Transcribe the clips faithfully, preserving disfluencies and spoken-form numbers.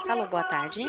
Alô, boa tarde.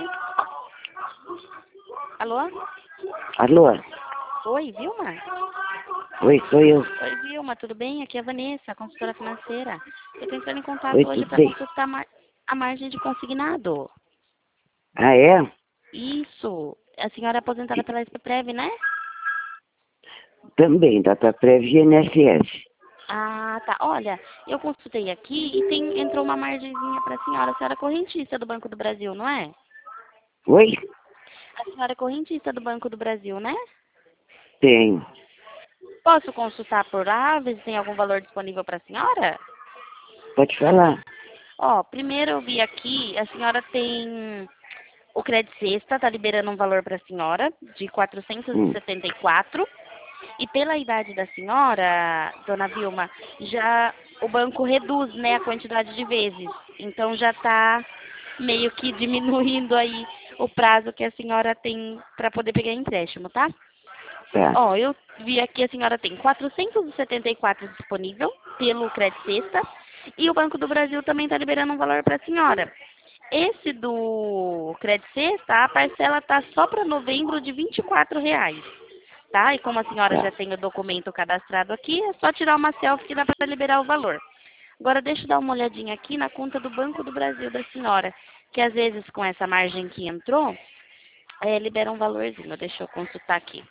Alô? Alô? Oi, Vilma? Oi, sou eu. Oi, Vilma, tudo bem? Aqui é a Vanessa, consultora financeira. Eu estou entrando em contato Oi, hoje tudo para bem? consultar mar- a margem de consignado. Ah, é? Isso. A senhora é aposentada pela Esprev, né? Também, data prévia e I N S S. Ah, tá. Olha, eu consultei aqui e tem, entrou uma margenzinha para a senhora. A senhora é correntista do Banco do Brasil, não é? Oi? A senhora é correntista do Banco do Brasil, né? Tenho. Posso consultar por lá, ver se tem algum valor disponível para a senhora? Pode falar. Ó, primeiro eu vi aqui, a senhora tem o Crédito Sexta, tá liberando um valor para a senhora de quatrocentos e Hum. setenta e quatro. E pela idade da senhora, dona Vilma, já o banco reduz, né, a quantidade de vezes. Então já está meio que diminuindo aí o prazo que a senhora tem para poder pegar empréstimo, tá? Tá. Ó, eu vi aqui a senhora tem quatrocentos e setenta e quatro disponível pelo Crédito Sexta e o Banco do Brasil também está liberando um valor para a senhora. Esse do Crédito Sexta, a parcela está só para novembro de vinte e quatro reais, tá? E como a senhora já Tá. tem o documento cadastrado aqui, é só tirar uma selfie que dá para liberar o valor. Agora deixa eu dar uma olhadinha aqui na conta do Banco do Brasil da senhora, que às vezes com essa margem que entrou, é, libera um valorzinho. Deixa eu consultar aqui.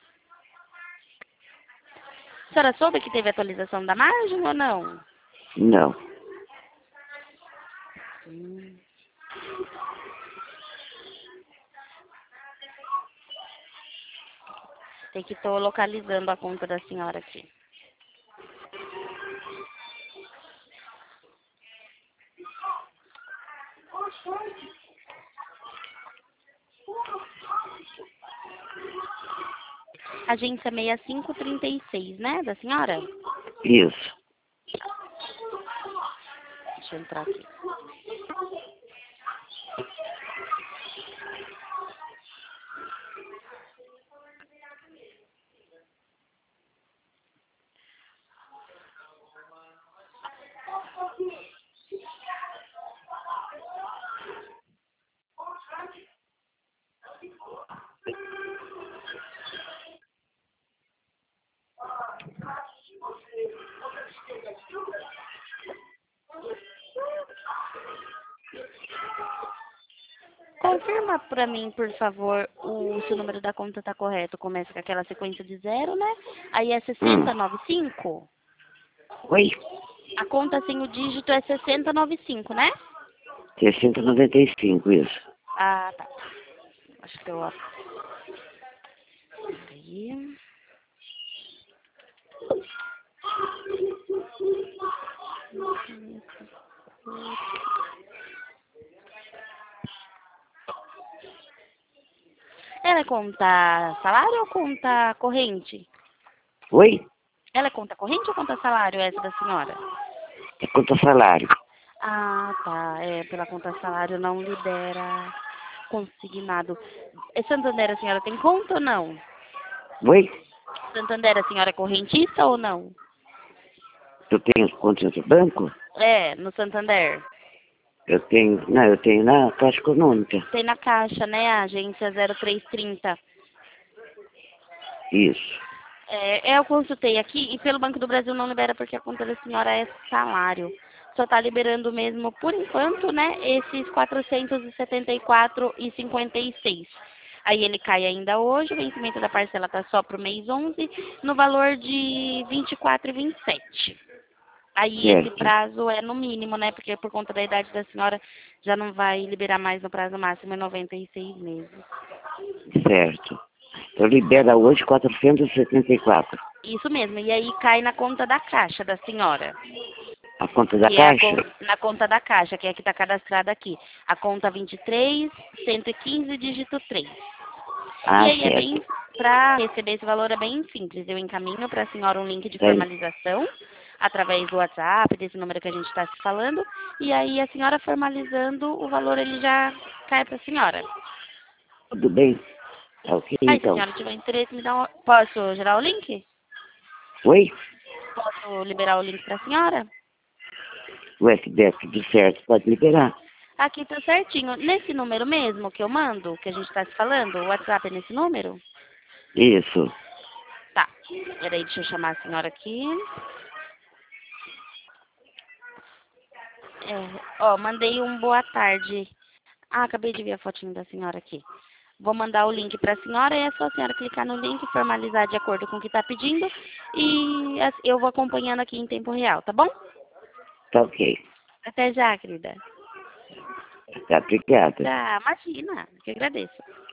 A senhora soube que teve atualização da margem ou não? Não. Hum. Tem que estar localizando a conta da senhora aqui. Agência seis cinco três seis, né, da senhora? Isso. Deixa eu entrar aqui. Confirma para mim, por favor, o, se o número da conta está correto. Começa com aquela sequência de zero, né? Aí é Hum. sessenta e noventa e cinco. Oi? A conta sem o dígito é sessenta e noventa e cinco, né? seiscentos e noventa e cinco, isso. Ah, tá. Acho que eu... Aí. Ela é conta salário ou conta corrente? Oi? Ela é conta corrente ou conta salário, essa da senhora? É quanto ao salário? Ah, tá. É, pela conta salário não libera consignado. É Santander, a senhora tem conta ou não? Oi? Santander, a senhora é correntista ou não? Eu tenho conta do banco? É, no Santander. Eu tenho... Não, eu tenho na Caixa Econômica. Tem na Caixa, né? A agência zero três trinta. Isso. É, eu consultei aqui e pelo Banco do Brasil não libera porque a conta da senhora é salário. Só está liberando mesmo, por enquanto, né, esses quatrocentos e setenta e quatro e cinquenta e seis. Aí ele cai ainda hoje, o vencimento da parcela está só para o mês onze, no valor de vinte e quatro e vinte e sete. Aí esse Certo. prazo é no mínimo, né, porque por conta da idade da senhora já não vai liberar mais no prazo máximo, é noventa e seis meses. Certo. Eu libero hoje quatrocentos e setenta e quatro. Isso mesmo, e aí cai na conta da Caixa da senhora. A conta da Que é a Caixa? con- na conta da Caixa, que é a que está cadastrada aqui. A conta vinte e três, cento e quinze, dígito três. Ah, E aí é bem, certo. para receber esse valor é bem simples. Eu encaminho para a senhora um link de Tem. formalização através do WhatsApp, desse número que a gente está se falando. E aí a senhora formalizando, o valor ele já cai para a senhora. Tudo bem? Tá ok, Aí se a então. senhora tiver interesse, me dá um... Posso gerar o link? Oi? Posso liberar o link para a senhora? O F D F do certo pode liberar. Aqui tá certinho. Nesse número mesmo que eu mando, que a gente tá se falando, o WhatsApp é nesse número? Isso. Tá. Peraí, deixa eu chamar a senhora aqui. É, ó, mandei um boa tarde. Ah, acabei de ver a fotinho da senhora aqui. Vou mandar o link pra senhora e é só a senhora clicar no link, formalizar de acordo com o que tá pedindo. E as- eu vou acompanhando aqui em tempo real, tá bom? Tá ok. Até já, querida. Tá, obrigada. Tá, imagina. Que agradeço.